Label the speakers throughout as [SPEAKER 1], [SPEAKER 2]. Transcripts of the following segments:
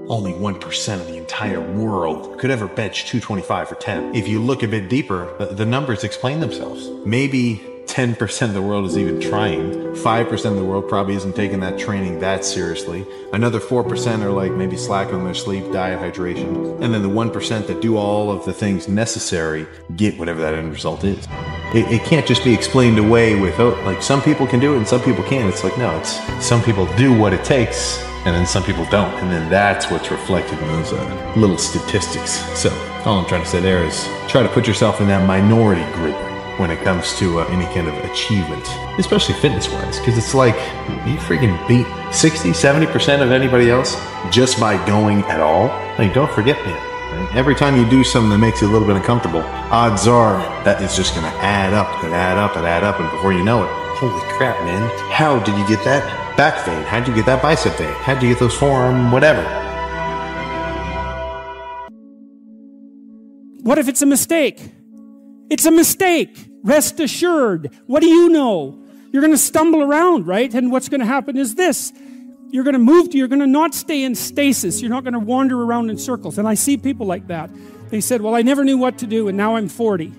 [SPEAKER 1] only 1% of the entire world could ever bench 225 for 10. If you look a bit deeper, the numbers explain themselves. Maybe 10% of the world is even trying. 5% of the world probably isn't taking that training that seriously. Another 4% are like maybe slacking on their sleep, diet, hydration. And then the 1% that do all of the things necessary get whatever that end result is. It can't just be explained away with, oh, like some people can do it and some people can't. It's like, no, it's some people do what it takes and then some people don't. And then that's what's reflected in those little statistics. So all I'm trying to say there is try to put yourself in that minority group when it comes to any kind of achievement, especially fitness-wise, because it's like you freaking beat 60, 70% of anybody else just by going at all. Like, don't forget, man, right? Every time you do something that makes you a little bit uncomfortable, odds are that it's just going to add up and add up and add up, and before you know it, holy crap, man, how did you get that back vein? How did you get that bicep vein? How did you get those forearm, whatever?
[SPEAKER 2] What if it's a mistake? It's a mistake. Rest assured. What do you know? You're going to stumble around, right? And what's going to happen is this. You're going to not stay in stasis. You're not going to wander around in circles. And I see people like that. They said, well, I never knew what to do, and now I'm 40.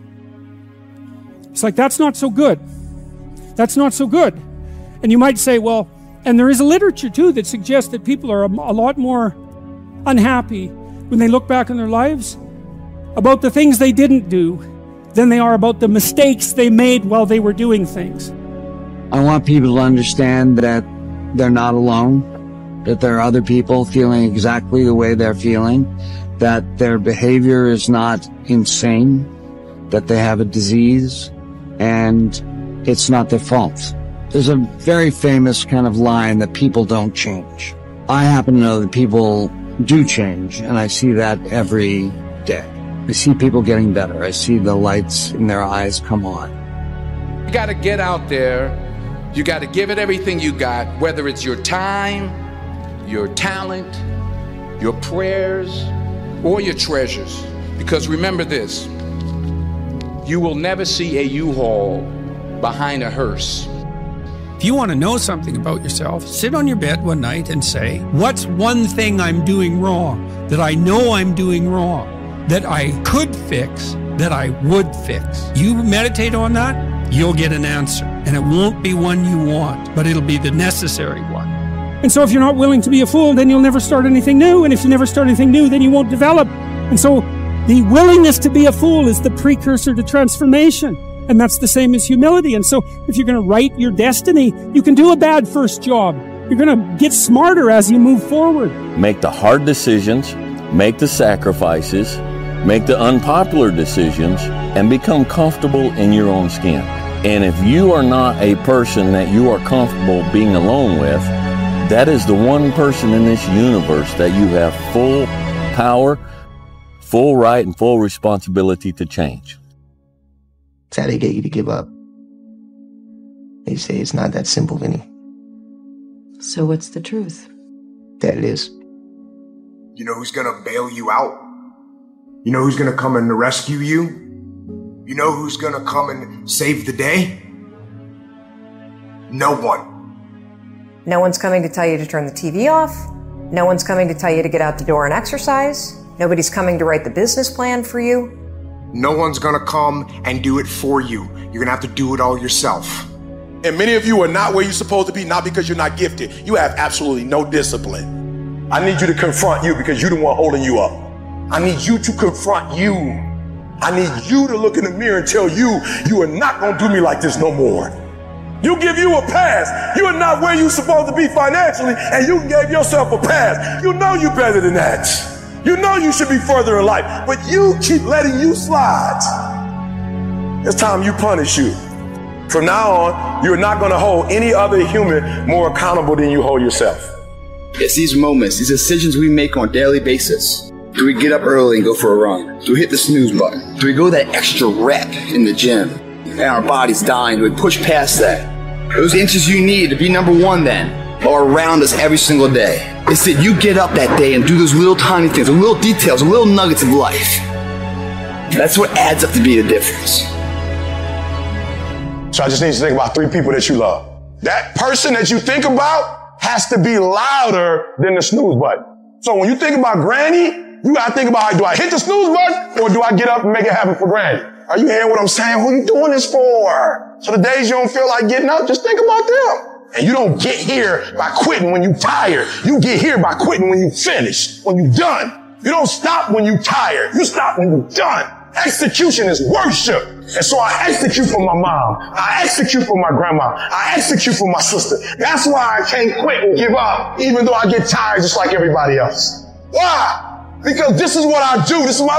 [SPEAKER 2] It's like, that's not so good. That's not so good. And you might say, well, and there is a literature, too, that suggests that people are a lot more unhappy when they look back on their lives about the things they didn't do than they are about the mistakes they made while they were doing things.
[SPEAKER 3] I want people to understand that they're not alone, that there are other people feeling exactly the way they're feeling, that their behavior is not insane, that they have a disease, and it's not their fault. There's a very famous kind of line that people don't change. I happen to know that people do change, and I see that every day. I see people getting better. I see the lights in their eyes come on.
[SPEAKER 4] You got to get out there. You got to give it everything you got, whether it's your time, your talent, your prayers, or your treasures. Because remember this, you will never see a U-Haul behind a hearse.
[SPEAKER 5] If you want to know something about yourself, sit on your bed one night and say, what's one thing I'm doing wrong, that I know I'm doing wrong, that I could fix, that I would fix? You meditate on that, you'll get an answer. And it won't be one you want, but it'll be the necessary one.
[SPEAKER 2] And so if you're not willing to be a fool, then you'll never start anything new. And if you never start anything new, then you won't develop. And so the willingness to be a fool is the precursor to transformation. And that's the same as humility. And so if you're going to write your destiny, you can do a bad first job. You're going to get smarter as you move forward.
[SPEAKER 6] Make the hard decisions, make the sacrifices, make the unpopular decisions, and become comfortable in your own skin. And if you are not a person that you are comfortable being alone with, that is the one person in this universe that you have full power, full right, and full responsibility to change.
[SPEAKER 7] It's how they get you to give up. They say it's not that simple, Vinny.
[SPEAKER 8] So what's the truth?
[SPEAKER 7] That it is.
[SPEAKER 9] You know who's gonna bail you out? You know who's gonna come and rescue you? You know who's gonna come and save the day? No one.
[SPEAKER 8] No one's coming to tell you to turn the TV off. No one's coming to tell you to get out the door and exercise. Nobody's coming to write the business plan for you.
[SPEAKER 9] No one's gonna come and do it for you. You're gonna have to do it all yourself.
[SPEAKER 10] And many of you are not where you're supposed to be, not because you're not gifted. You have absolutely no discipline. I need you to confront you because you're the one holding you up. I need you to confront you. I need you to look in the mirror and tell you, you are not gonna do me like this no more. You give you a pass. You are not where you're supposed to be financially, and you gave yourself a pass. You know you're better than that. You know you should be further in life, but you keep letting you slide. It's time you punish you. From now on, you're not going to hold any other human more accountable than you hold yourself.
[SPEAKER 11] It's these moments, these decisions we make on a daily basis. Do we get up early and go for a run? Do we hit the snooze button? Do we go that extra rep in the gym? And our body's dying. Do we push past that? Those inches you need to be number one then are around us every single day. It's that you get up that day and do those little tiny things, the little details, the little nuggets of life. That's what adds up to be the difference.
[SPEAKER 10] So I just need you to think about 3 people that you love. That person that you think about has to be louder than the snooze button. So when you think about granny, you gotta think about, do I hit the snooze button or do I get up and make it happen for granny? Are you hearing what I'm saying? Who are you doing this for? So the days you don't feel like getting up, just think about them. And you don't get here by quitting when you're tired. You get here by quitting when you finish, when you're done. You don't stop when you're tired. You stop when you're done. Execution is worship. And so I execute for my mom. I execute for my grandma. I execute for my sister. That's why I can't quit and give up, even though I get tired just like everybody else. Why? Because this is what I do. This is my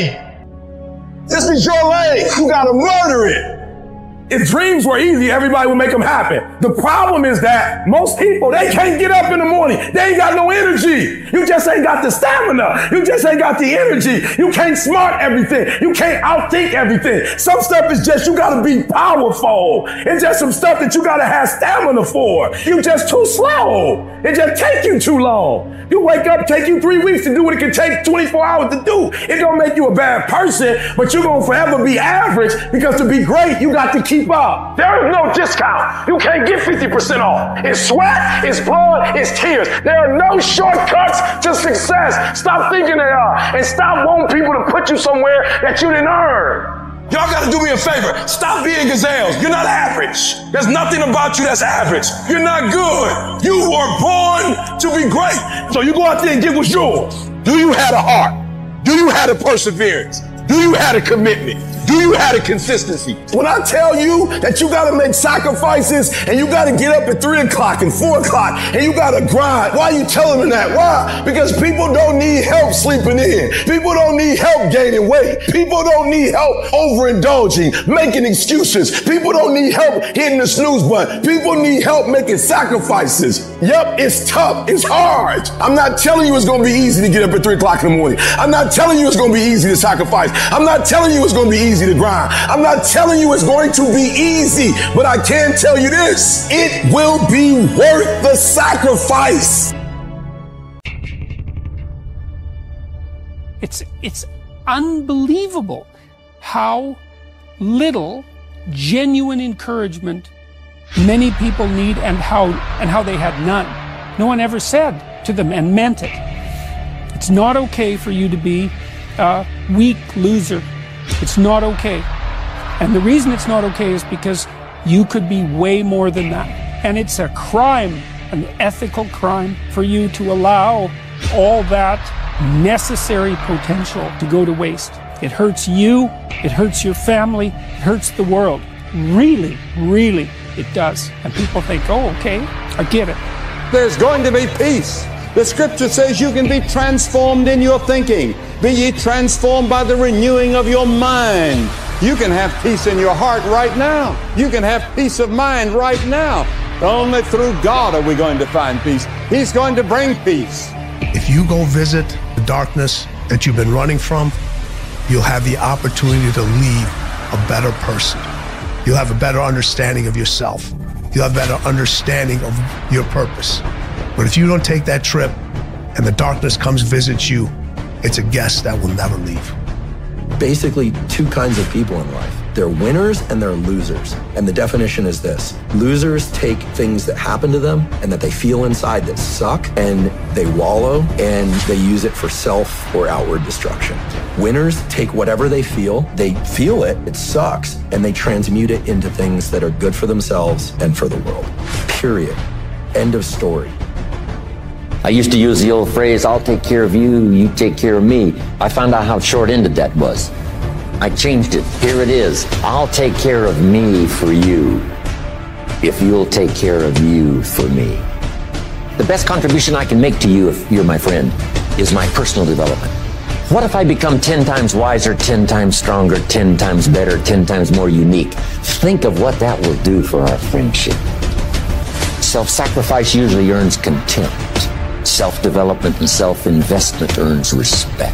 [SPEAKER 10] lane. This is your lane. You gotta murder it. If dreams were easy, everybody would make them happen. The problem is that most people, they can't get up in the morning. They ain't got no energy. You just ain't got the stamina. You just ain't got the energy. You can't smart everything. You can't outthink everything. Some stuff is just, you gotta be powerful. It's just some stuff that you gotta have stamina for. You just too slow. It just take you too long. You wake up, take you 3 weeks to do what it can take 24 hours to do. It don't make you a bad person, but you're gonna forever be average because to be great, you got to keep up. There is no discount. You can't get 50% off. It's sweat, it's blood, it's tears. There are no shortcuts to success. Stop thinking they are. And stop wanting people to put you somewhere that you didn't earn. Y'all gotta do me a favor. Stop being gazelles. You're not average. There's nothing about you that's average. You're not good. You were born to be great. So you go out there and get what's yours. Do you have a heart? Do you have a perseverance? Do you have a commitment? Do you have a consistency? When I tell you that you gotta make sacrifices and you gotta get up at 3 o'clock and 4 o'clock and you gotta grind, why are you telling me that? Why? Because people don't need help sleeping in. People don't need help gaining weight. People don't need help overindulging, making excuses. People don't need help hitting the snooze button. People need help making sacrifices. Yep, it's tough. It's hard. I'm not telling you it's gonna be easy to get up at 3 o'clock in the morning. I'm not telling you it's gonna be easy to sacrifice. I'm not telling you it's gonna be easy to grind. I'm not telling you it's going to be easy, but I can tell you this, it will be worth the sacrifice.
[SPEAKER 5] It's unbelievable how little genuine encouragement many people need and how they had none. No one ever said to them and meant it. It's not okay for you to be a weak loser. It's not okay. And the reason it's not okay is because you could be way more than that. And it's a crime, an ethical crime, for you to allow all that necessary potential to go to waste. It hurts you, it hurts your family, it hurts the world. Really, really, it does. And people think, oh, okay, I get it.
[SPEAKER 12] There's going to be peace. The scripture says you can be transformed in your thinking. Be ye transformed by the renewing of your mind. You can have peace in your heart right now. You can have peace of mind right now. Only through God are we going to find peace. He's going to bring peace.
[SPEAKER 13] If you go visit the darkness that you've been running from, you'll have the opportunity to leave a better person. You'll have a better understanding of yourself. You'll have a better understanding of your purpose. But if you don't take that trip and the darkness comes visit you, it's a guest that will never leave.
[SPEAKER 14] Basically, two kinds of people in life. They're winners and they're losers. And the definition is this. Losers take things that happen to them and that they feel inside that suck, and they wallow and they use it for self or outward destruction. Winners take whatever they feel it, it sucks, and they transmute it into things that are good for themselves and for the world. Period. End of story.
[SPEAKER 15] I used to use the old phrase, I'll take care of you, you take care of me. I found out how short-ended that was. I changed it. Here it is. I'll take care of me for you, if you'll take care of you for me. The best contribution I can make to you, if you're my friend, is my personal development. What if I become 10 times wiser, 10 times stronger, 10 times better, 10 times more unique? Think of what that will do for our friendship. Self-sacrifice usually earns contempt. Self-development and self-investment earns respect.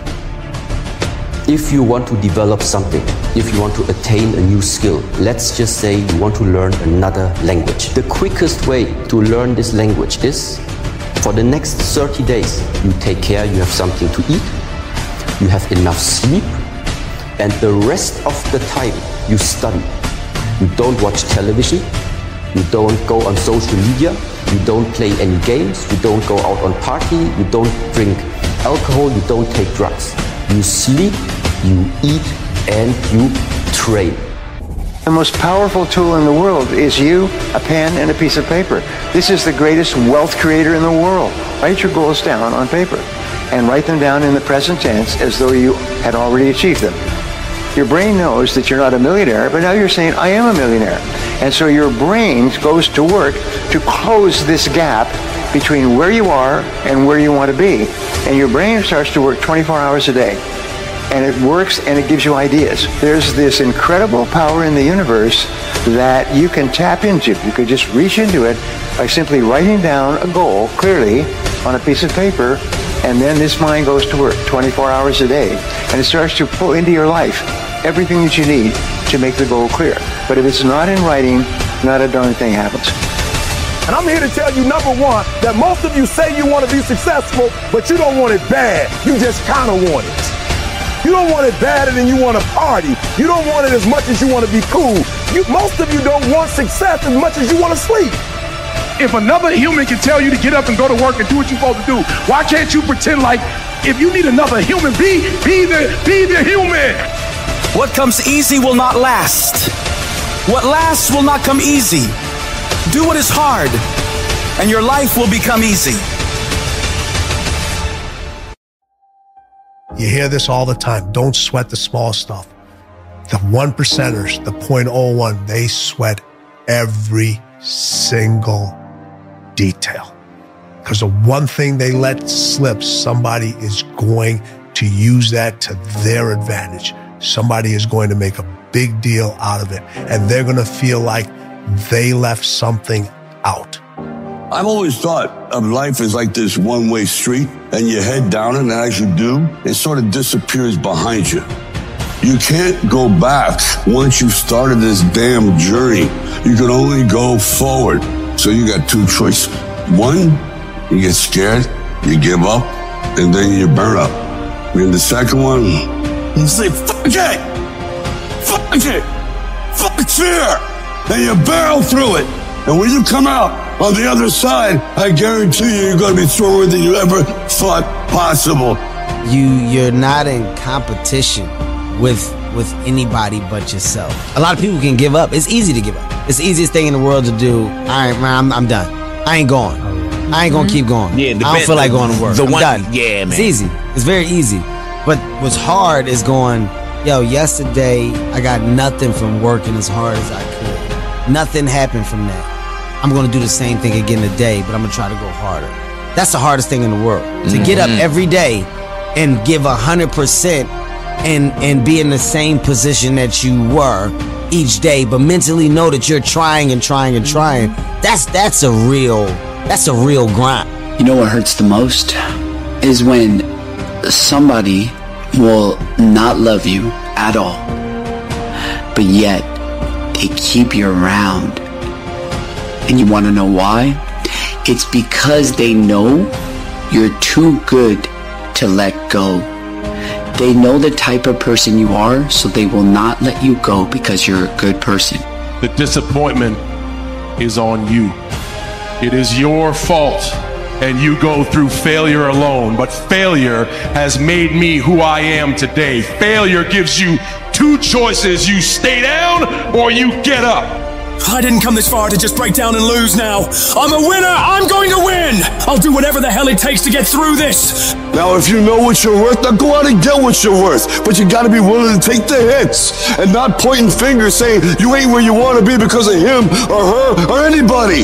[SPEAKER 16] If you want to develop something, if you want to attain a new skill, let's just say you want to learn another language. The quickest way to learn this language is, for the next 30 days, you take care, you have something to eat, you have enough sleep, and the rest of the time you study. You don't watch television, you don't go on social media, You don't play any games. You don't go out on party. You don't drink alcohol. You don't take drugs. You sleep, you eat, and you train.
[SPEAKER 17] The most powerful tool in the world is you, a pen, and a piece of paper. This is the greatest wealth creator in the world. Write your goals down on paper and write them down in the present tense as though you had already achieved them. Your brain knows that you're not a millionaire, but now you're saying, I am a millionaire. And so your brain goes to work to close this gap between where you are and where you want to be. And your brain starts to work 24 hours a day. And it works and it gives you ideas. There's this incredible power in the universe that you can tap into. You could just reach into it by simply writing down a goal clearly on a piece of paper, and then this mind goes to work 24 hours a day. And it starts to pull into your life everything that you need to make the goal clear. But if it's not in writing, not a darn thing happens.
[SPEAKER 10] And I'm here to tell you, number one, that most of you say you want to be successful, but you don't want it bad. You just kind of want it. You don't want it badder than you want to party. You don't want it as much as you want to be cool. Most of you don't want success as much as you want to sleep. If another human can tell you to get up and go to work and do what you're supposed to do, why can't you pretend like if you need another human, be the human?
[SPEAKER 18] What comes easy will not last. What lasts will not come easy. Do what is hard, and your life will become easy.
[SPEAKER 13] You hear this all the time. Don't sweat the small stuff. The 1%ers, the 0.01, they sweat every single detail. Because the one thing they let slip, somebody is going to use that to their advantage. Somebody is going to make a big deal out of it. And they're going to feel like they left something out.
[SPEAKER 19] I've always thought of life as like this one-way street, and you head down it, and as you do, it sort of disappears behind you. You can't go back once you've started this damn journey. You can only go forward. So you got two choices. One, you get scared, you give up, and then you burn up. And the second one, you say, fuck it! Fuck it! Fuck fear! And you barrel through it. And when you come out on the other side, I guarantee you, you're going to be stronger than you ever thought possible.
[SPEAKER 20] You're not in competition with anybody but yourself. A lot of people can give up. It's easy to give up. It's the easiest thing in the world to do. All right, man, I'm done. I ain't going. I ain't going to keep going. Yeah, I don't feel like going to work. I'm done. Yeah, man. It's easy. It's very easy. But what's hard is going, yo, yesterday I got nothing from working as hard as I could. Nothing happened from that. I'm going to do the same thing again today, but I'm going to try to go harder. That's the hardest thing in the world. To get up every day and give 100% and be in the same position that you were each day, but mentally know that you're trying and trying and trying. That's a real grind.
[SPEAKER 21] You know what hurts the most is when somebody will not love you at all, but yet they keep you around. And you want to know why? It's because they know you're too good to let go. They know the type of person you are, so they will not let you go because you're a good person.
[SPEAKER 10] The disappointment is on you. It is your fault, and you go through failure alone. But failure has made me who I am today. Failure gives you two choices. You stay down or you get up.
[SPEAKER 18] I didn't come this far to just break down and lose now. I'm a winner. I'm going to win. I'll do whatever the hell it takes to get through this.
[SPEAKER 19] Now, if you know what you're worth, now go out and get what you're worth. But you got to be willing to take the hits and not pointing fingers saying you ain't where you want to be because of him or her or anybody.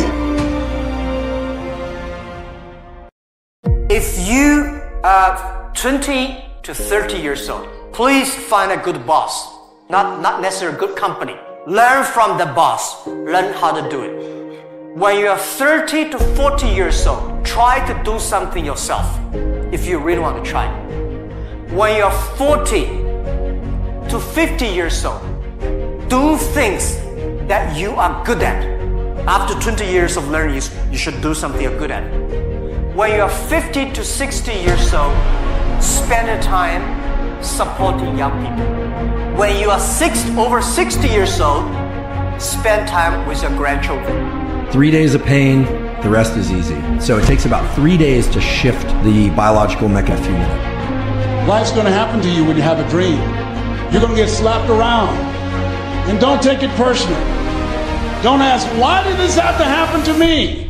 [SPEAKER 22] If you are 20 to 30 years old, please find a good boss. Not necessarily a good company. Learn from the boss. Learn how to do it. When you are 30 to 40 years old, try to do something yourself if you really want to try. When you are 40 to 50 years old, do things that you are good at. After 20 years of learning, you should do something you're good at. When you are 50 to 60 years old, spend your time supporting young people. When you are over 60 years old, spend time with your grandchildren.
[SPEAKER 23] 3 days of pain,
[SPEAKER 14] The rest is easy. So it takes about 3 days to shift the biological mechanism.
[SPEAKER 1] Life's going to happen to you when you have a dream. You're going to get slapped around. And don't take it personal. Don't ask, why did this have to happen to me?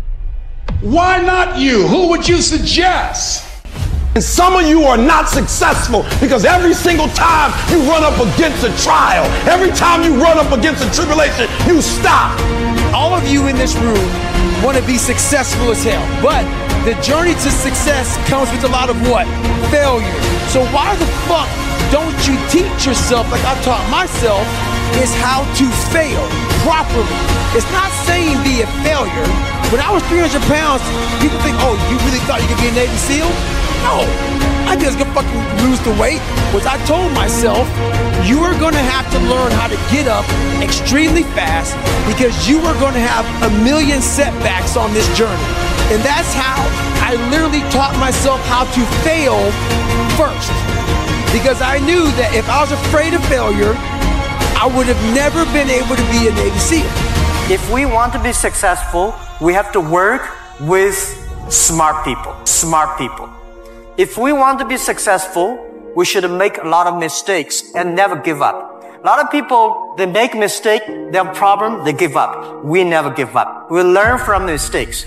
[SPEAKER 1] Why not you? Who would you suggest?
[SPEAKER 10] And some of you are not successful because every single time you run up against a trial, every time you run up against a tribulation, you stop.
[SPEAKER 3] All of you in this room want to be successful as hell, but the journey to success comes with a lot of what? Failure. So why the fuck don't you teach yourself, like I taught myself, is how to fail properly. It's not saying be a failure. When I was 300 pounds, people think, oh, you really thought you could be a Navy SEAL? No, I just gonna fucking lose the weight. Was I told myself, you are gonna have to learn how to get up extremely fast because you are gonna have a million setbacks on this journey. And that's how I literally taught myself how to fail first. Because I knew that if I was afraid of failure, I would have never been able to be a Navy SEAL.
[SPEAKER 22] If we want to be successful, we have to work with smart people. Smart people. If we want to be successful, we should make a lot of mistakes and never give up. A lot of people, they make mistake, they have problem, they give up. We never give up. We learn from mistakes.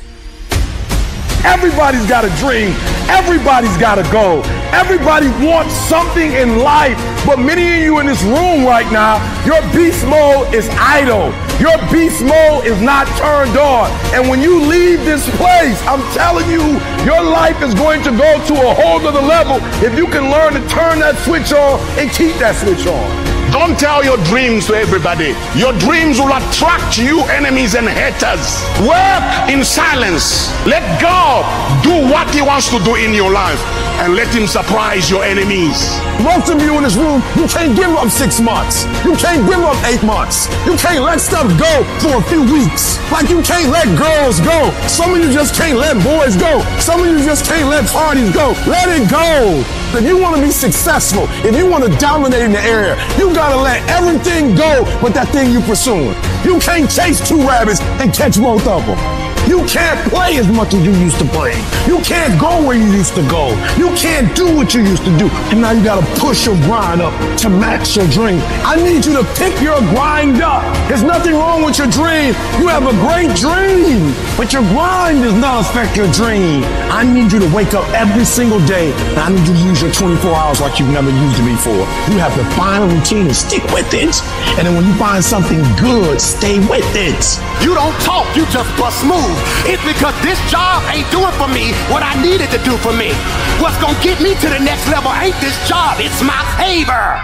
[SPEAKER 10] Everybody's got a dream. Everybody's got a goal. Everybody wants something in life. But many of you in this room right now, your beast mode is idle. Your beast mode is not turned on. And when you leave this place, I'm telling you, your life is going to go to a whole other level if you can learn to turn that switch on and keep that switch on.
[SPEAKER 23] Don't tell your dreams to everybody. Your dreams will attract you enemies and haters. Work in silence. Let God do what He wants to do in your life and let Him surprise your enemies.
[SPEAKER 10] Most of you in this room, you can't give up 6 months. You can't give up 8 months. You can't let stuff go for a few weeks. Like you can't let girls go. Some of you just can't let boys go. Some of you just can't let parties go. Let it go. If you want to be successful, if you want to dominate in the area, you gotta let everything go but that thing you pursuing. You can't chase 2 rabbits and catch both of them. You can't play as much as you used to play. You can't go where you used to go. You can't do what you used to do. And now you gotta push your grind up to match your dream. I need you to pick your grind up. There's nothing wrong with your dream. You have a great dream, but your grind does not affect your dream. I need you to wake up every single day, and I need you to use your 24 hours like you've never used it before. You have to find a routine and stick with it. And then when you find something good, stay with it.
[SPEAKER 23] You don't talk, you just bust move. It's because this job ain't doing for me what I needed to do for me. What's gonna get me to the next level ain't this job, it's my favor.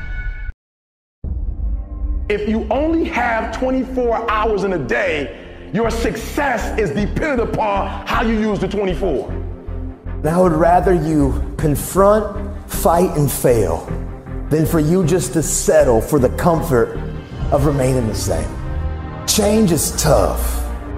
[SPEAKER 10] If you only have 24 hours in a day, your success is dependent upon how you use the 24.
[SPEAKER 24] And I would rather you confront, fight, and fail than for you just to settle for the comfort of remaining the same. Change is tough.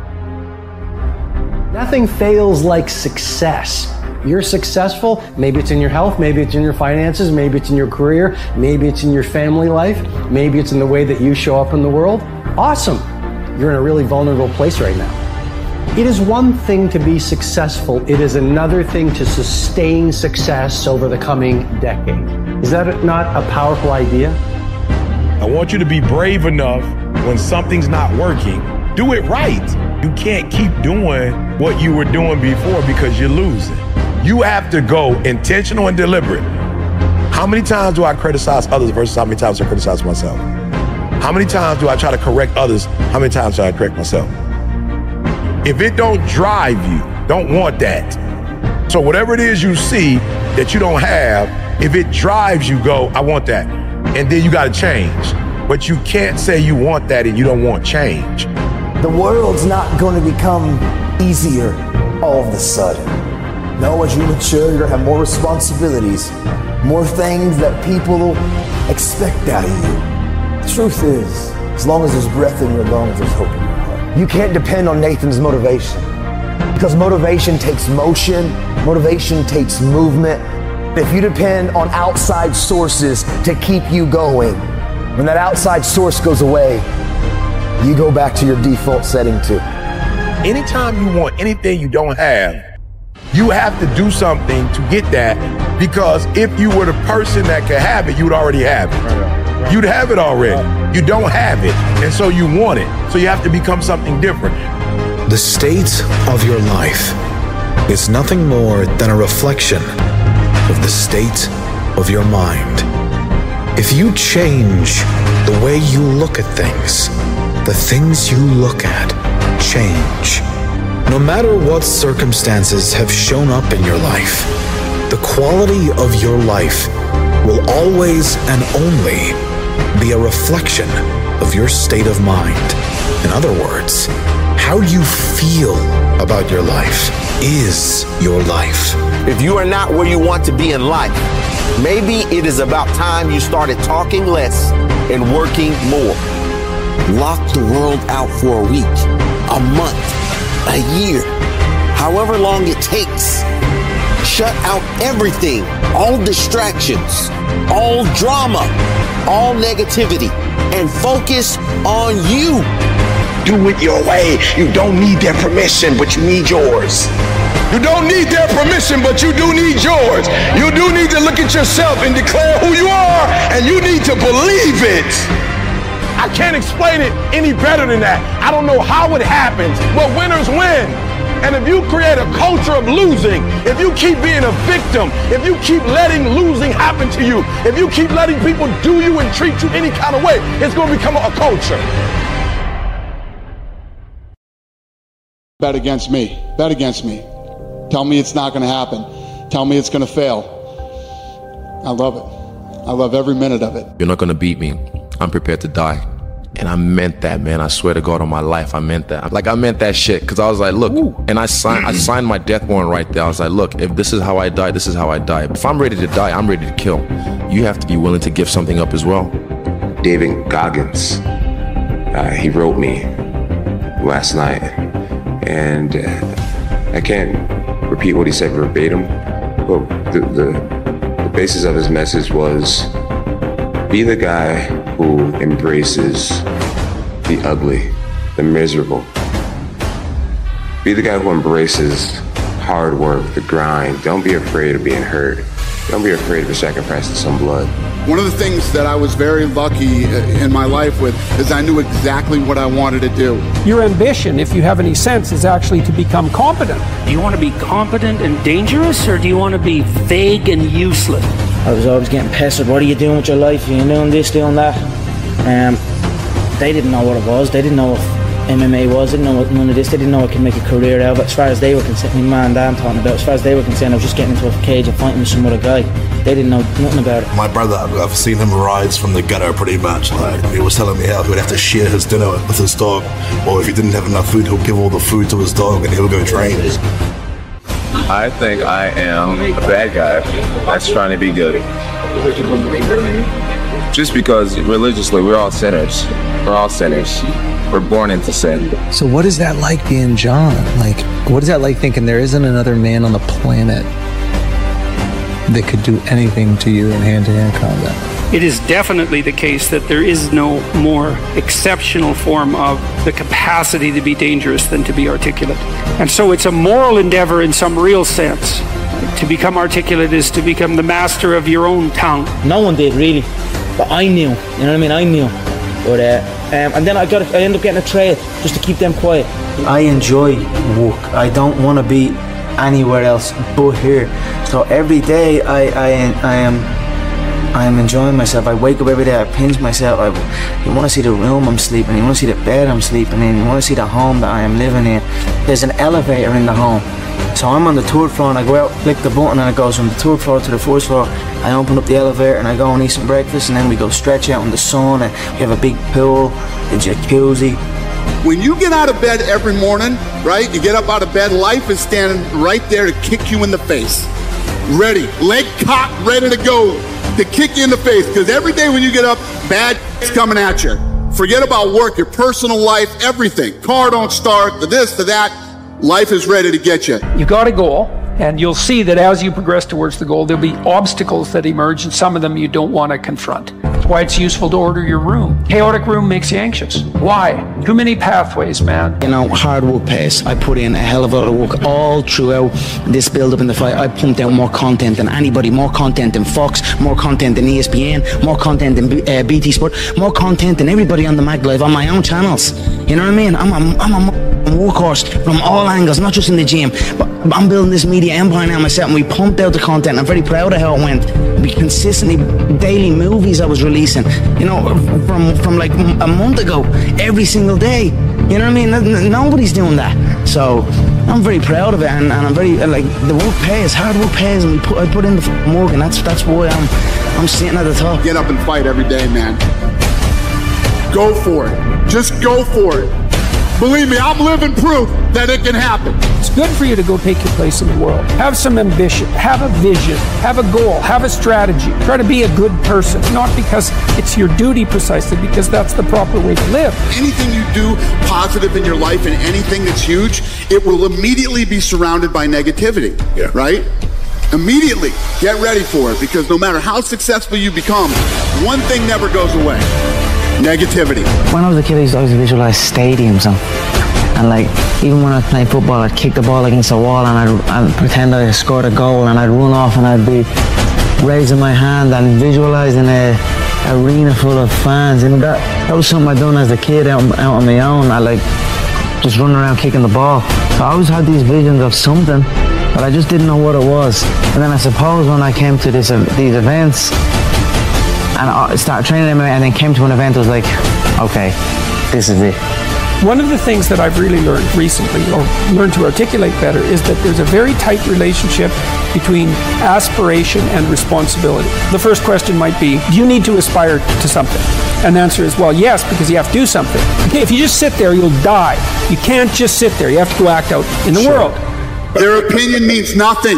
[SPEAKER 25] Nothing fails like success. You're successful, maybe it's in your health, maybe it's in your finances, maybe it's in your career, maybe it's in your family life, maybe it's in the way that you show up in the world. Awesome. You're in a really vulnerable place right now. It is one thing to be successful. It is another thing to sustain success over the coming decade. Is that not a powerful idea?
[SPEAKER 10] I want you to be brave enough when something's not working. Do it right. You can't keep doing what you were doing before because you're losing. You have to go intentional and deliberate. How many times do I criticize others versus how many times I criticize myself? How many times do I try to correct others? How many times do I correct myself? If it don't drive you, don't want that. So whatever it is you see that you don't have, if it drives you, go, I want that. And then you got to change. But you can't say you want that and you don't want change.
[SPEAKER 24] The world's not going to become easier all of a sudden. No, as you mature, you're going to have more responsibilities, more things that people expect out of you. The truth is, as long as there's breath in your lungs, there's hope in your heart. You can't depend on Nathan's motivation, because motivation takes motion, motivation takes movement. If you depend on outside sources to keep you going, when that outside source goes away, you go back to your default setting too.
[SPEAKER 10] Anytime you want anything you don't have, you have to do something to get that, because if you were the person that could have it, you'd already have it. You'd have it already. You don't have it, and so you want it. So you have to become something different.
[SPEAKER 2] The state of your life is nothing more than a reflection of the state of your mind. If you change the way you look at things, the things you look at change. No matter what circumstances have shown up in your life, the quality of your life will always and only be a reflection of your state of mind. In other words, how you feel about your life is your life.
[SPEAKER 4] If you are not where you want to be in life, maybe it is about time you started talking less and working more. Lock the world out for a week, a month, a year, however long it takes. Shut out everything, all distractions, all drama, all negativity, and focus on you.
[SPEAKER 10] Do it your way. You don't need their permission, but you need yours. You don't need their permission, but you do need yours. You do need to look at yourself and declare who you are, and you need to believe it. I can't explain it any better than that. I don't know how it happens, but winners win. And if you create a culture of losing, if you keep being a victim, if you keep letting losing happen to you, if you keep letting people do you and treat you any kind of way, it's going to become a culture.
[SPEAKER 1] Bet against me. Bet against me. Tell me it's not going to happen. Tell me it's going to fail. I love it. I love every minute of it.
[SPEAKER 6] You're not going to beat me. I'm prepared to die. And I meant that, man. I swear to God on my life, I meant that. Like, I meant that shit, because I was like, look, and I signed my death warrant right there. I was like, look, if this is how I die, this is how I die. If I'm ready to die, I'm ready to kill. You have to be willing to give something up as well.
[SPEAKER 7] David Goggins, he wrote me last night, and I can't repeat what he said verbatim, but the basis of his message was, be the guy who embraces the ugly, the miserable. Be the guy who embraces hard work, the grind. Don't be afraid of being hurt. Don't be afraid of sacrificing some blood.
[SPEAKER 8] One of the things that I was very lucky in my life with is I knew exactly what I wanted to do.
[SPEAKER 5] Your ambition, if you have any sense, is actually to become competent.
[SPEAKER 26] Do you want to be competent and dangerous, or do you want to be vague and useless?
[SPEAKER 27] I was always getting pestered. What are you doing with your life? Are you doing this, doing that? They didn't know what it was. They didn't know what MMA was. They didn't know what none of this. They didn't know I could make a career out of it. As far as they were concerned, my man Dan talking about, as far as they were concerned, I was just getting into a cage and fighting with some other guy. They didn't know nothing about it.
[SPEAKER 28] My brother, I've seen him rise from the ghetto pretty much. Like, he was telling me how he would have to share his dinner with his dog, or if he didn't have enough food, he'll give all the food to his dog and he'll go train.
[SPEAKER 29] I think I am a bad guy that's trying to be good. Just because religiously we're all sinners. We're all sinners. We're born into sin.
[SPEAKER 30] So what is that like being John? Like, what is that like thinking there isn't another man on the planet that could do anything to you in hand-to-hand combat?
[SPEAKER 5] It is definitely the case that there is no more exceptional form of the capacity to be dangerous than to be articulate. And so it's a moral endeavor in some real sense. To become articulate is to become the master of your own tongue.
[SPEAKER 27] No one did, really. But I knew. You know what I mean? I knew. But and then I ended up getting a trade just to keep them quiet. I enjoy work. I don't want to be anywhere else but here. So every day I am enjoying myself. I wake up every day, I pinch myself. You want to see the room I'm sleeping in, you want to see the bed I'm sleeping in, you want to see the home that I am living in. There's an elevator in the home. So I'm on the third floor and I go out, click the button and it goes from the third floor to the first floor. I open up the elevator and I go and eat some breakfast, and then we go stretch out in the sun, and we have a big pool, a jacuzzi.
[SPEAKER 8] When you get out of bed every morning, right, you get up out of bed, life is standing right there to kick you in the face. Ready, leg cocked, ready to go, to kick you in the face. Because every day when you get up, bad is coming at you. Forget about work, your personal life, everything. Car don't start, the this, the that. Life is ready to get you.
[SPEAKER 5] You got a goal. And you'll see that as you progress towards the goal, there'll be obstacles that emerge, and some of them you don't want to confront. That's why it's useful to order your room. Chaotic room makes you anxious. Why? Too many pathways, man.
[SPEAKER 27] You know, hard work pays. I put in a hell of a lot of work all throughout this build-up in the fight. I pumped out more content than anybody, more content than Fox, more content than ESPN, more content than BT Sport, more content than everybody on the Mag Live on my own channels. You know what I mean? I'm a workhorse from all angles, not just in the gym, but I'm building this media empire now myself, and we pumped out the content. I'm very proud of how it went. We consistently, daily movies I was releasing, you know, from like a month ago, every single day. You know what I mean? Nobody's doing that. So I'm very proud of it, and I'm very, like, the work pays, hard work pays, and I put in the work, and that's why I'm sitting at the top.
[SPEAKER 8] Get up and fight every day, man. Go for it. Just go for it. Believe me, I'm living proof that it can happen.
[SPEAKER 5] It's good for you to go take your place in the world. Have some ambition, have a vision, have a goal, have a strategy. Try to be a good person, not because it's your duty precisely, because that's the proper way to live.
[SPEAKER 8] Anything you do positive in your life and anything that's huge, it will immediately be surrounded by negativity, right? Immediately. Get ready for it, because no matter how successful you become, one thing never goes away. Negativity.
[SPEAKER 27] When I was a kid, I used to always visualize stadiums, and like, even when I was playing football, I'd kick the ball against the wall, and I'd pretend I scored a goal, and I'd run off, and I'd be raising my hand and visualizing a arena full of fans. And that was something I'd done as a kid out on my own. I like just running around kicking the ball. So I always had these visions of something, but I just didn't know what it was. And then I suppose when I came to these events, and I started training them, and then came to an event, I was like, okay, this is it.
[SPEAKER 5] One of the things that I've really learned recently, or learned to articulate better, is that there's a very tight relationship between aspiration and responsibility. The first question might be, do you need to aspire to something? And the answer is, well, yes, because you have to do something. Okay, if you just sit there, you'll die. You can't just sit there. You have to go act out in the world.
[SPEAKER 8] Their opinion means nothing.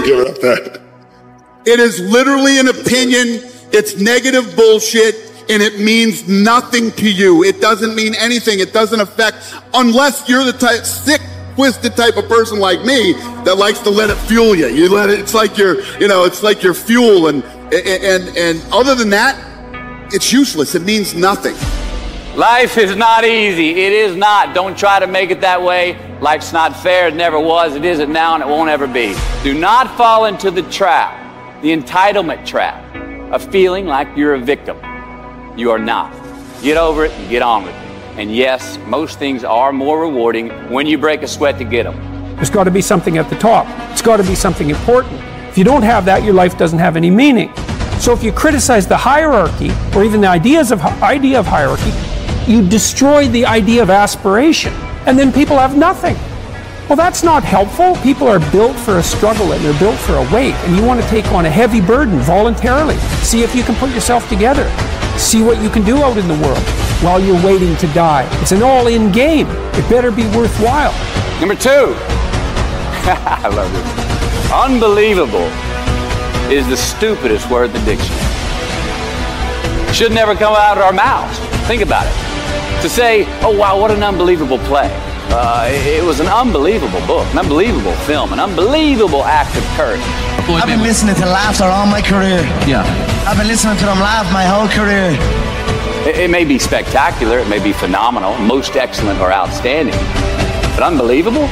[SPEAKER 8] It is literally an opinion. It's negative bullshit, and it means nothing to you. It doesn't mean anything. It doesn't affect, unless you're the type, sick, twisted type of person like me that likes to let it fuel you. You let it, it's like your, you know, it's like your fuel, and other than that, it's useless. It means nothing.
[SPEAKER 9] Life is not easy. It is not. Don't try to make it that way. Life's not fair. It never was. It isn't now, and it won't ever be. Do not fall into the trap, the entitlement trap, of feeling like you're a victim. You are not. Get over it and get on with it. And yes, most things are more rewarding when you break a sweat to get them.
[SPEAKER 5] There's got to be something at the top. It's got to be something important. If you don't have that, your life doesn't have any meaning. So if you criticize the hierarchy, or even the idea of hierarchy, you destroy the idea of aspiration, and then people have nothing. Well, that's not helpful. People are built for a struggle, and they're built for a weight, and you want to take on a heavy burden voluntarily. See if you can put yourself together. See what you can do out in the world while you're waiting to die. It's an all-in game. It better be worthwhile.
[SPEAKER 9] Number 2. I love this. Unbelievable is the stupidest word in the dictionary. Should never come out of our mouths. Think about it. To say, oh wow, what an unbelievable play. It was an unbelievable book, an unbelievable film, an unbelievable act of courage.
[SPEAKER 27] I've been listening to laughter all my career.
[SPEAKER 9] Yeah.
[SPEAKER 27] I've been listening to them laugh my whole career.
[SPEAKER 9] It may be spectacular, it may be phenomenal, most excellent or outstanding, but unbelievable?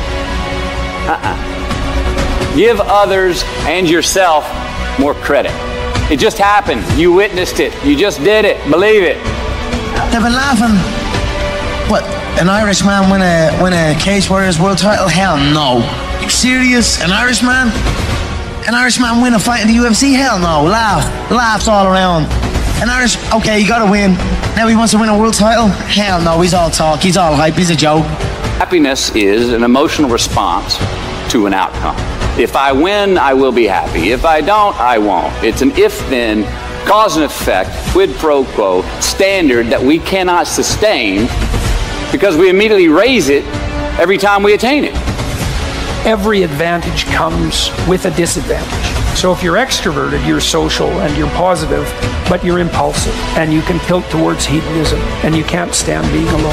[SPEAKER 9] Give others and yourself more credit. It just happened. You witnessed it. You just did it. Believe it.
[SPEAKER 27] They've been laughing. What? An Irishman win a Cage Warriors world title? Hell no. You serious? An Irishman? An Irishman win a fight in the UFC? Hell no. Laughs all around. Okay, you gotta win. Now he wants to win a world title? Hell no, he's all talk, he's all hype, he's a joke.
[SPEAKER 9] Happiness is an emotional response to an outcome. If I win, I will be happy. If I don't, I won't. It's an if-then, cause and effect, quid pro quo standard that we cannot sustain because we immediately raise it every time we attain it.
[SPEAKER 5] Every advantage comes with a disadvantage. So if you're extroverted, you're social and you're positive, but you're impulsive and you can tilt towards hedonism and you can't stand being alone.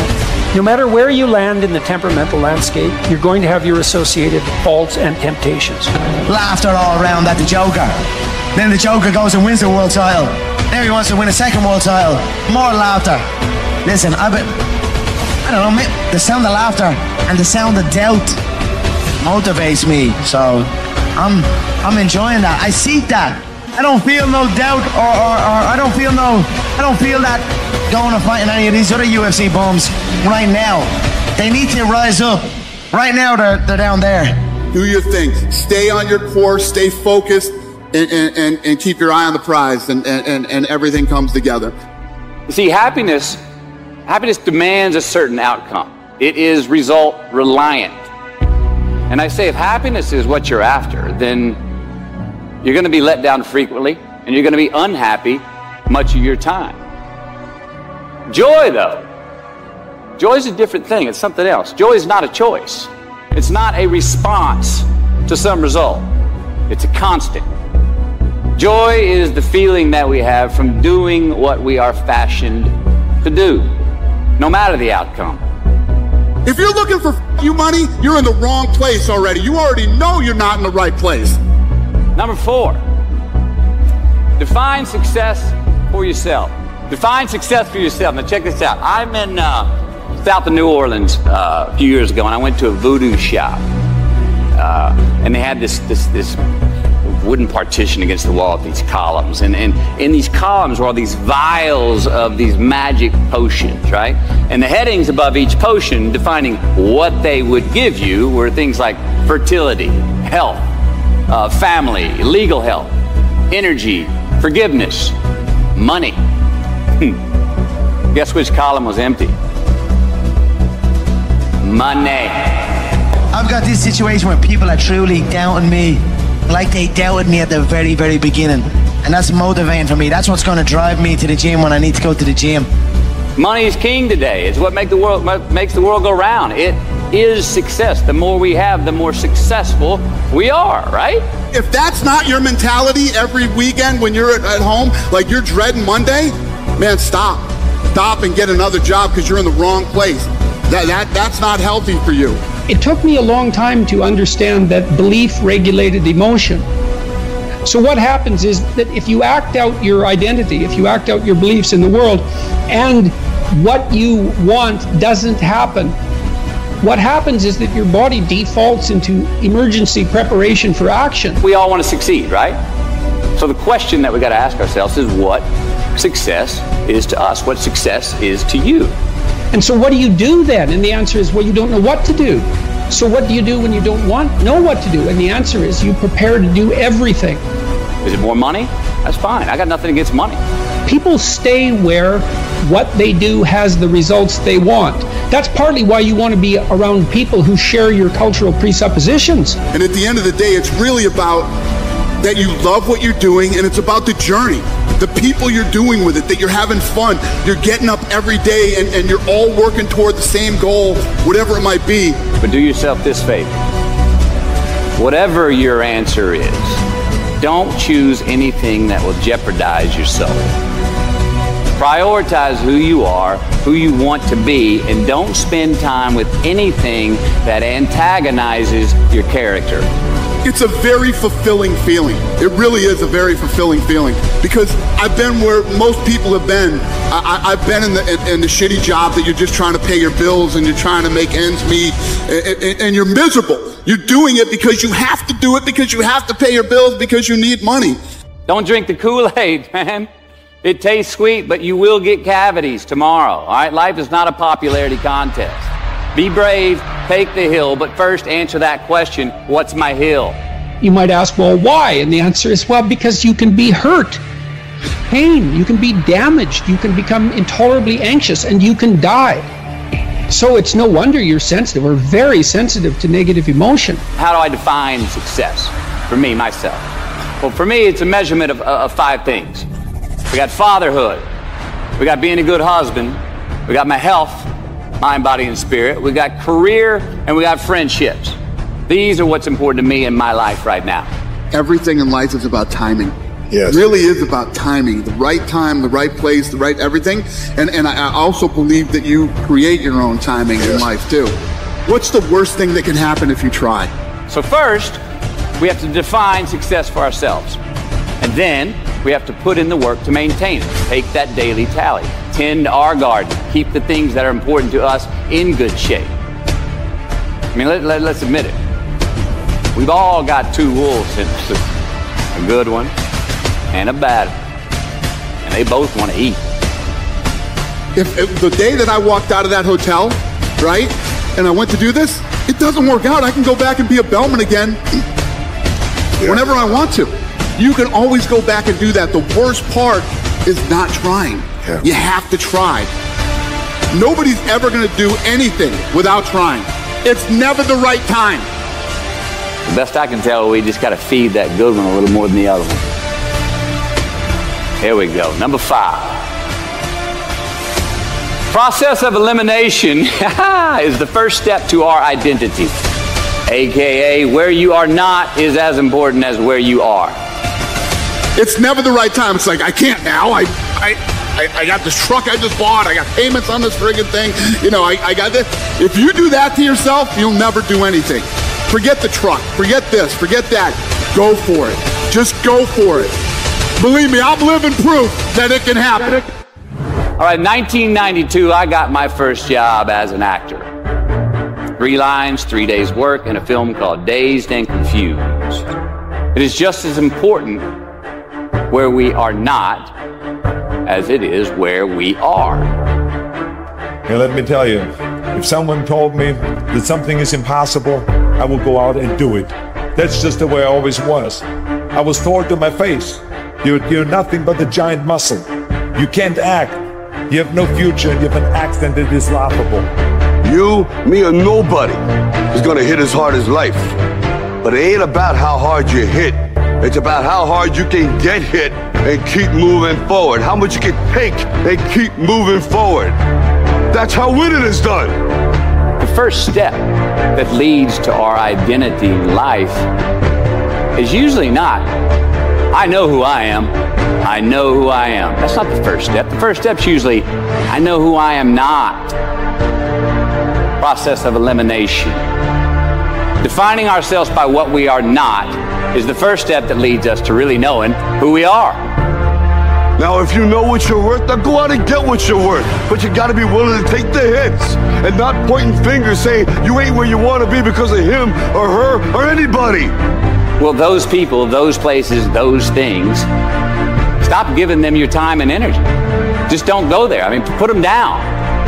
[SPEAKER 5] No matter where you land in the temperamental landscape, you're going to have your associated faults and temptations.
[SPEAKER 24] Laughter all around at the Joker. Then the Joker goes and wins the world title. Now he wants to win a second world title. More laughter. Listen, I don't know, the sound of laughter and the sound of doubt motivates me. So I'm enjoying that. I seek that. I don't feel no doubt or I don't feel that going and fighting any of these other UFC bums right now. They need to rise up. Right now they're down there.
[SPEAKER 8] Do your thing. Stay on your course, stay focused, and keep your eye on the prize, and everything comes together.
[SPEAKER 9] You see, happiness demands a certain outcome. It is result reliant. And I say, if happiness is what you're after, then you're going to be let down frequently, and you're going to be unhappy much of your time. Joy, though, joy is a different thing. It's something else. Joy is not a choice. It's not a response to some result. It's a constant. Joy is the feeling that we have from doing what we are fashioned to do, no matter the outcome.
[SPEAKER 8] If you're looking for you money, you're in the wrong place already. You already know you're not in the right place.
[SPEAKER 9] Number 4, define success for yourself. Define success for yourself. Now check this out. I'm in south of New Orleans a few years ago, and I went to a voodoo shop. And they had this wooden partition against the wall with these columns. And in these columns were all these vials of these magic potions, right? And the headings above each potion defining what they would give you were things like fertility, health, family, legal help, energy, forgiveness, money. Guess which column was empty? Money.
[SPEAKER 24] I've got this situation where people are truly doubting me, like they doubted me at the very, very beginning. And that's motivating for me. That's what's going to drive me to the gym when I need to go to the gym.
[SPEAKER 9] Money is king today. It's what makes the world go round. It is success. The more we have, the more successful we are, right?
[SPEAKER 8] If that's not your mentality every weekend when you're at home, like you're dreading Monday, man, stop and get another job, because you're in the wrong place. That's not healthy for you.
[SPEAKER 5] It took me a long time to understand that belief regulated emotion. So what happens is that if you act out your identity, if you act out your beliefs in the world, and what you want doesn't happen, what happens is that your body defaults into emergency preparation for action.
[SPEAKER 9] We all want to succeed, right? So the question that we got to ask ourselves is what success is to us, what success is to you.
[SPEAKER 5] And so what do you do then? And the answer is, well, you don't know what to do. So what do you do when you don't know what to do? And the answer is, you prepare to do everything.
[SPEAKER 9] Is it more money? That's fine. I got nothing against money.
[SPEAKER 5] People stay where what they do has the results they want. That's partly why you want to be around people who share your cultural presuppositions.
[SPEAKER 8] And at the end of the day, it's really about that you love what you're doing, and it's about the journey, the people you're doing with it, that you're having fun, you're getting up every day, and you're all working toward the same goal, whatever it might be.
[SPEAKER 9] But do yourself this favor. Whatever your answer is, don't choose anything that will jeopardize your soul. Prioritize who you are, who you want to be, and don't spend time with anything that antagonizes your character.
[SPEAKER 8] It's a very fulfilling feeling. It really is a very fulfilling feeling, because I've been where most people have been. I've been in the shitty job that you're just trying to pay your bills and you're trying to make ends meet, and you're miserable. You're doing it because you have to do it, because you have to pay your bills, because you need money.
[SPEAKER 9] Don't drink the Kool-Aid, man. It tastes sweet, but you will get cavities tomorrow, all right? Life is not a popularity contest. Be brave, take the hill, but first answer that question, what's my hill?
[SPEAKER 5] You might ask, well, why? And the answer is, well, because you can be hurt. Pain, you can be damaged, you can become intolerably anxious, and you can die. So it's no wonder you're sensitive, or very sensitive to negative emotion.
[SPEAKER 9] How do I define success for me, myself? Well, for me, it's a measurement of 5 things. We got fatherhood, we got being a good husband, we got my health, mind, body, and spirit. We got career, and we got friendships. These are what's important to me in my life right now.
[SPEAKER 8] Everything in life is about timing. Yes. It really is about timing, the right time, the right place, the right everything. And I also believe that you create your own timing in life too. What's the worst thing that can happen if you try?
[SPEAKER 9] So first, we have to define success for ourselves. And then we have to put in the work to maintain it. Take that daily tally. Tend our garden. Keep the things that are important to us in good shape. I mean, let's admit it. We've all got two wolves in us. A good one and a bad one. And they both want to eat.
[SPEAKER 8] If the day that I walked out of that hotel, right, and I went to do this, it doesn't work out. I can go back and be a bellman again whenever I want to. You can always go back and do that. The worst part is not trying. Yeah. You have to try. Nobody's ever going to do anything without trying. It's never the right time.
[SPEAKER 9] The best I can tell, we just got to feed that good one a little more than the other one. Here we go. Number 5. Process of elimination is the first step to our identity. AKA, where you are not is as important as where you are.
[SPEAKER 8] It's never the right time. It's like, I can't now. I got this truck I just bought. I got payments on this friggin' thing. You know, I got this. If you do that to yourself, you'll never do anything. Forget the truck. Forget this. Forget that. Go for it. Just go for it. Believe me, I'm living proof that it can happen.
[SPEAKER 9] All right, 1992, I got my first job as an actor. 3 lines, 3 days work in a film called Dazed and Confused. It is just as important where we are not as it is where we are.
[SPEAKER 11] And let me tell you, if someone told me that something is impossible, I will go out and do it. That's just the way I always was. I was told to my face, you're nothing but a giant muscle. You can't act. You have no future, and you have an accent that is laughable.
[SPEAKER 12] You, me, or nobody is gonna hit as hard as life. But it ain't about how hard you hit. It's about how hard you can get hit and keep moving forward. How much you can take and keep moving forward. That's how winning is done.
[SPEAKER 9] The first step that leads to our identity in life is usually not, I know who I am. I know who I am. That's not the first step. The first step's usually, I know who I am not. Process of elimination. Defining ourselves by what we are not is the first step that leads us to really knowing who we are.
[SPEAKER 12] Now, if you know what you're worth, then go out and get what you're worth. But you gotta be willing to take the hits and not pointing fingers saying you ain't where you wanna be because of him or her or anybody.
[SPEAKER 9] Well, those people, those places, those things, stop giving them your time and energy. Just don't go there. I mean, put them down.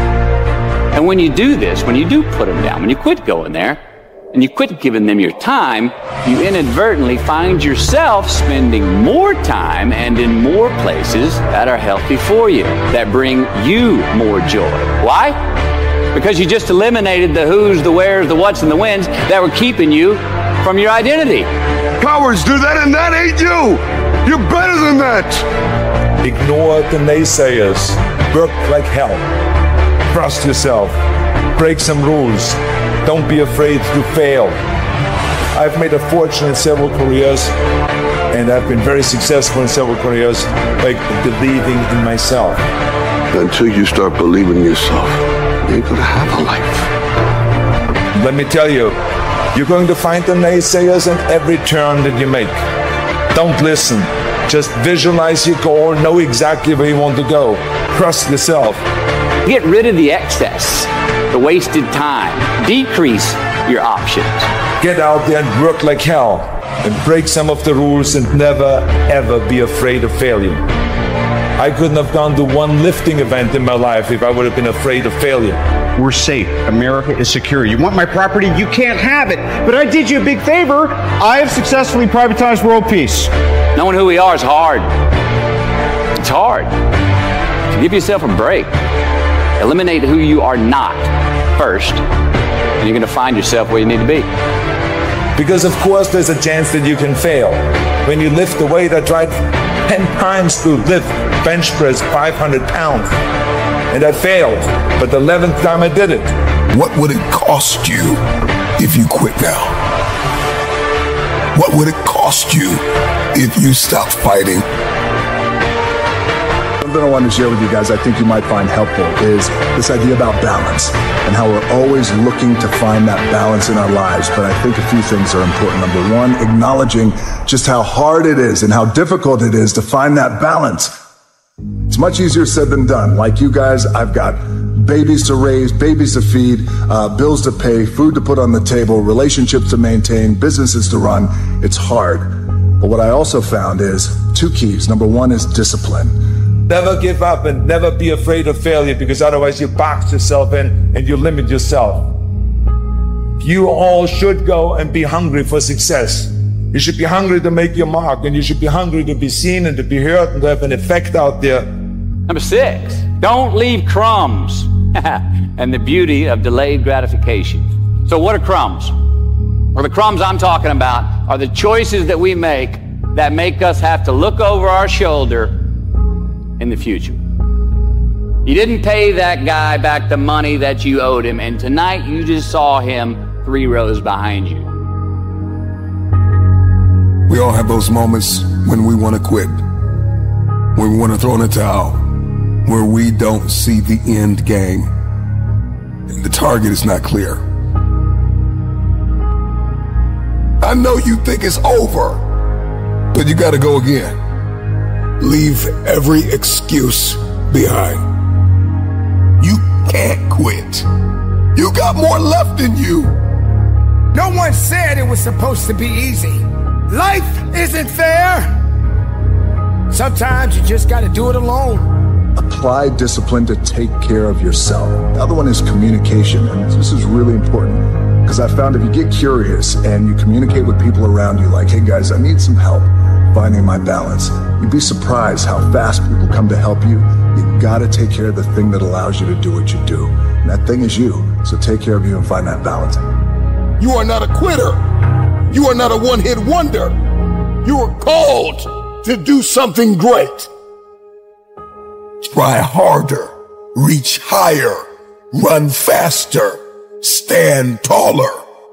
[SPEAKER 9] And when you do this, when you do put them down, when you quit going there, and you quit giving them your time, you inadvertently find yourself spending more time and in more places that are healthy for you, that bring you more joy. Why? Because you just eliminated the who's, the where's, the what's, and the when's that were keeping you from your identity.
[SPEAKER 12] Cowards do that, and that ain't you. You're better than that.
[SPEAKER 11] Ignore the naysayers. Work like hell. Trust yourself. Break some rules. Don't be afraid to fail. I've made a fortune in several careers, and I've been very successful in several careers by believing in myself.
[SPEAKER 12] Until you start believing in yourself, you ain't gonna have a life.
[SPEAKER 11] Let me tell you, you're going to find the naysayers in every turn that you make. Don't listen. Just visualize your goal, know exactly where you want to go. Trust yourself.
[SPEAKER 9] Get rid of the excess, the wasted time. Decrease your options.
[SPEAKER 11] Get out there and work like hell and break some of the rules and never, ever be afraid of failure. I couldn't have gone to one lifting event in my life if I would have been afraid of failure.
[SPEAKER 13] We're safe. America is secure. You want my property? You can't have it. But I did you a big favor. I have successfully privatized world peace.
[SPEAKER 9] Knowing who we are is hard. It's hard. So give yourself a break. Eliminate who you are not first, and you're going to find yourself where you need to be.
[SPEAKER 11] Because of course there's a chance that you can fail. When you lift the weight, I tried 10 times to lift bench press 500 pounds. And I failed, but the 11th time I did it.
[SPEAKER 15] What would it cost you if you quit now? What would it cost you if you stop fighting.
[SPEAKER 28] Something I wanted to share with you guys I think you might find helpful is this idea about balance and how we're always looking to find that balance in our lives. But I think a few things are important. Number one, acknowledging just how hard it is and how difficult it is to find that balance. It's much easier said than done. Like you guys, I've got babies to raise, babies to feed, bills to pay, food to put on the table, relationships to maintain, businesses to run. It's hard. But what I also found is two keys. Number one is discipline.
[SPEAKER 11] Never give up and never be afraid of failure, because otherwise you box yourself in and you limit yourself. You all should go and be hungry for success. You should be hungry to make your mark, and you should be hungry to be seen and to be heard and to have an effect out there.
[SPEAKER 9] Number 6, don't leave crumbs. And the beauty of delayed gratification. So what are crumbs? Well, the crumbs I'm talking about are the choices that we make that make us have to look over our shoulder in the future. You didn't pay that guy back the money that you owed him, and tonight you just saw him 3 rows behind you.
[SPEAKER 15] We all have those moments when we want to quit, when we want to throw in the towel, where we don't see the end game. The target is not clear. I know you think it's over, but you got to go again. Leave every excuse behind. You can't quit. You got more left in you.
[SPEAKER 3] No one said it was supposed to be easy. Life isn't fair. Sometimes you just got to do it alone.
[SPEAKER 28] Apply discipline to take care of yourself. The other one is communication, and this is really important because I found if you get curious and you communicate with people around you like, hey guys, I need some help finding my balance, you'd be surprised how fast people come to help you. You gotta take care of the thing that allows you to do what you do. And that thing is you. So take care of you and find that balance.
[SPEAKER 15] You are not a quitter. You are not a one-hit wonder. You are called to do something great. Try harder, reach higher, run faster, stand taller.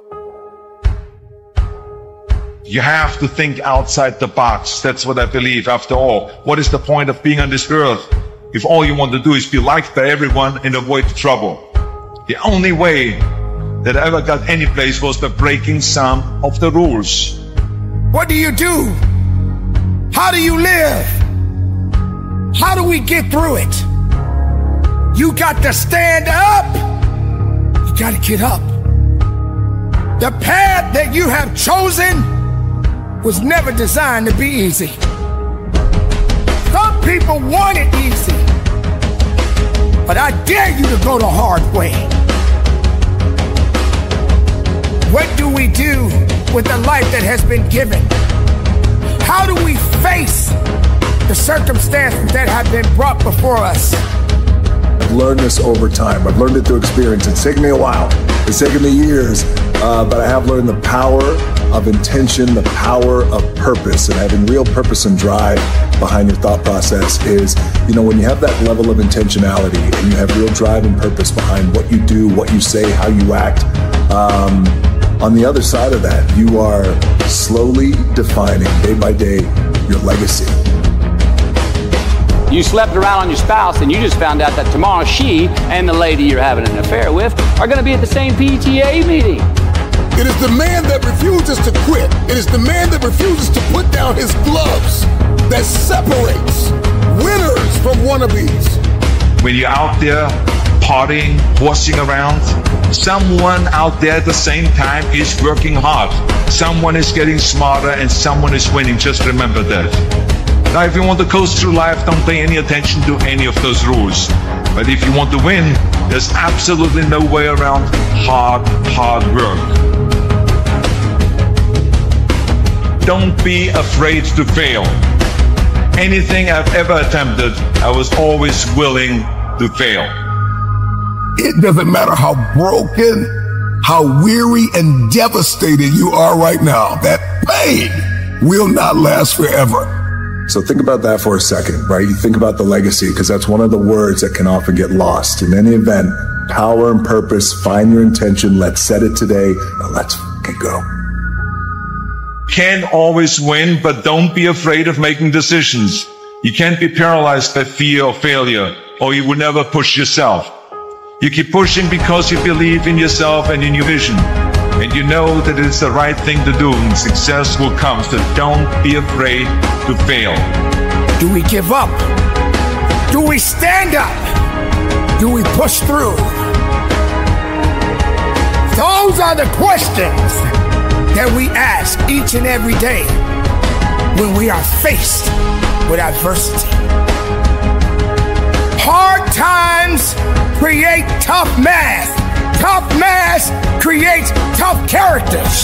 [SPEAKER 11] You have to think outside the box. That's what I believe. After all, what is the point of being on this earth if all you want to do is be liked by everyone and avoid trouble? The only way that I ever got any place was by breaking some of the rules.
[SPEAKER 3] What do you do? How do you live? How do we get through it? You got to stand up. You got to get up. The path that you have chosen was never designed to be easy. Some people want it easy, but I dare you to go the hard way. What do we do with the life that has been given? How do we face the circumstances that have been brought before us?
[SPEAKER 28] I've learned this over time. I've learned it through experience. It's taken me a while. It's taken me years, but I have learned the power of intention, the power of purpose, and having real purpose and drive behind your thought process is, when you have that level of intentionality and you have real drive and purpose behind what you do, what you say, how you act, on the other side of that, you are slowly defining, day by day, your legacy.
[SPEAKER 9] You slept around on your spouse and you just found out that tomorrow she and the lady you're having an affair with are going to be at the same PTA meeting.
[SPEAKER 15] It is the man that refuses to quit. It is the man that refuses to put down his gloves that separates winners from wannabes.
[SPEAKER 11] When you're out there partying, horsing around, someone out there at the same time is working hard. Someone is getting smarter and someone is winning. Just remember that. Now, if you want to coast through life, don't pay any attention to any of those rules. But if you want to win, there's absolutely no way around hard work. Don't be afraid to fail. Anything I've ever attempted, I was always willing to fail.
[SPEAKER 15] It doesn't matter how broken, how weary and devastated you are right now. That pain will not last forever.
[SPEAKER 28] So think about that for a second, right? You think about the legacy, because that's one of the words that can often get lost. In any event, power and purpose, find your intention, let's set it today, now let's fucking go.
[SPEAKER 11] can't always win, but don't be afraid of making decisions. You can't be paralyzed by fear or failure, or you will never push yourself. You keep pushing because you believe in yourself and in your vision. And you know that it's the right thing to do and success will come. So don't be afraid to fail.
[SPEAKER 3] Do we give up? Do we stand up? Do we push through? Those are the questions that we ask each and every day when we are faced with adversity. Hard times create tough math. Tough math creates tough characters.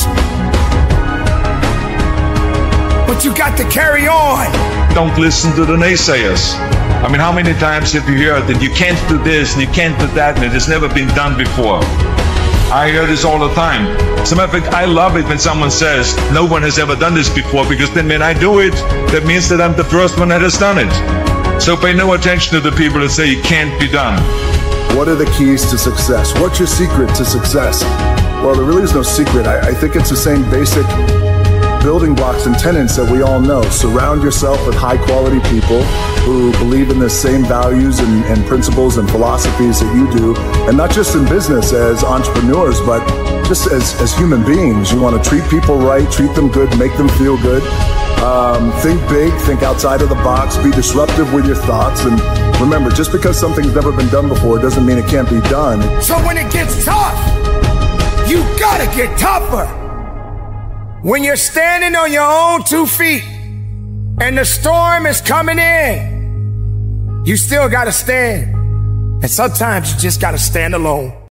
[SPEAKER 3] But you got to carry on.
[SPEAKER 11] Don't listen to the naysayers. I mean, how many times have you heard that you can't do this and you can't do that and it has never been done before? I hear this all the time. As a matter of fact, I love it when someone says, no one has ever done this before, because then when I do it, that means that I'm the first one that has done it. So pay no attention to the people that say it can't be done.
[SPEAKER 28] What are the keys to success? What's your secret to success? Well, there really is no secret. I think it's the same basic building blocks and tenets that we all know. Surround yourself with high quality people who believe in the same values and principles and philosophies that you do. And not just in business as entrepreneurs, but just as human beings. You want to treat people right, treat them good, make them feel good. Think big, think outside of the box, be disruptive with your thoughts. And remember, just because something's never been done before doesn't mean it can't be done.
[SPEAKER 3] So when it gets tough, you gotta get tougher. When you're standing on your own 2 feet and the storm is coming in, you still gotta stand. And sometimes you just gotta stand alone.